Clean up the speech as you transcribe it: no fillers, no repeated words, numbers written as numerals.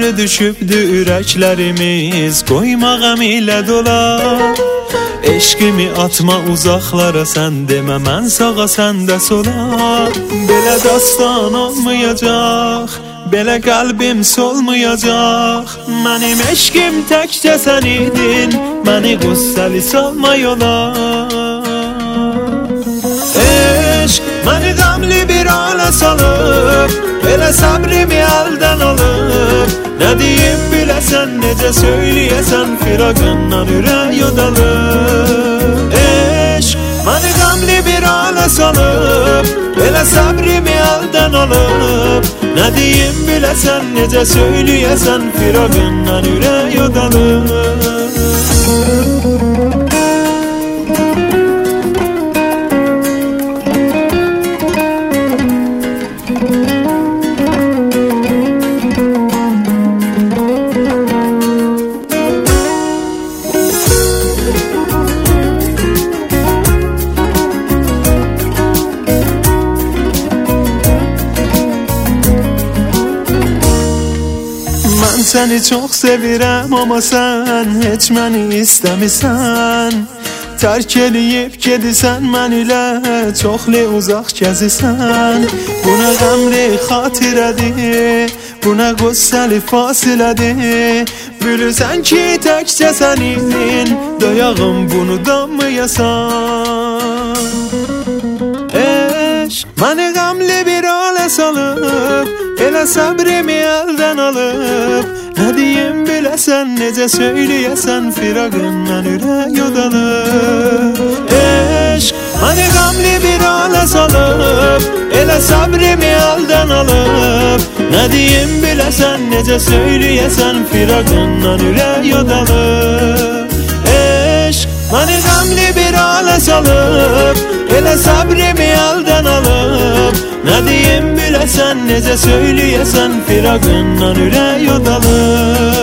Dərdə düşübdü ürəklərimiz, qoymağam ilə dolar. Eşqimi atma uzaqlara, sən demə mən sağa sən də sola. Belə dastan olmayacaq, belə qəlbim solmayacaq. Mənim eşqim təkcə sən idin, məni qüssəli salma yola. Eşq məni qəmli bir halə salıb, belə səbrimi əldən alıb. Nə deyim biləsən, necə söyləyəsən, firaqından ürək yodalıb. Eşq məni qəmli bir halə salıb, belə səbrimi əldən alıb. Nə deyim biləsən, necə söyləyəsən, firaqından ürək yodalıb. Səni çox sevirəm, amma sən heç məni istəmirsən. Tərk eləyib gedirsən mən ilə, çoxlu uzaq gəzirsən. Bu nə qəmli xatirədir, bu nə qüssəli fasilədir. Bilirsən ki təkcə sənin, dayağım bunu danmayasan. Eşq məni qəmli bir halə salıb, elə səbrimi əldən alıb. Nə deyim biləsən, necə söyləyəsən, firaqından ürək yodalıb. Eşq məni qəmli bir halə salıb, elə səbrimi əldən alıb. Nə deyim biləsən, necə söyləyəsən, firaqından ürək yodalıb. Eşq məni qəmli bir halə salıb, elə səbrimi əldən alıb. Nə deyim biləsən, necə söyləyəsən, firaqından ürək yodalıb.